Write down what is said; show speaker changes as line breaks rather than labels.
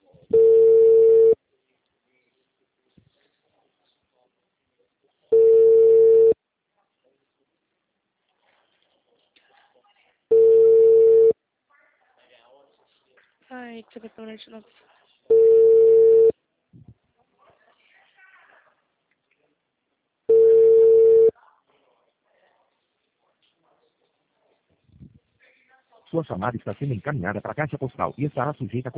Hi, typical original.
Sua chamada está sendo encaminhada para a caixa postal e estará sujeita a